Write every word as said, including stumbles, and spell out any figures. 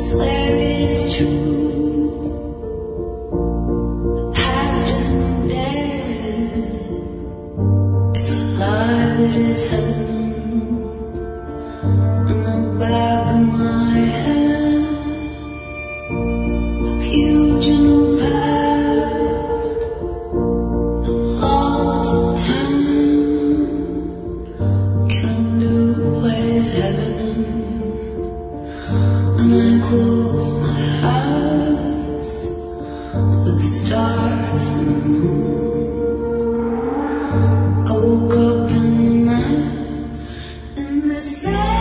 swear it's true. Past isn't dead, it's alive, it is heaven. On the back of my head, huge in the past, the lost time. Can do what is happening. And I close my eyes with the stars and the moon. I woke up in the night in the sand.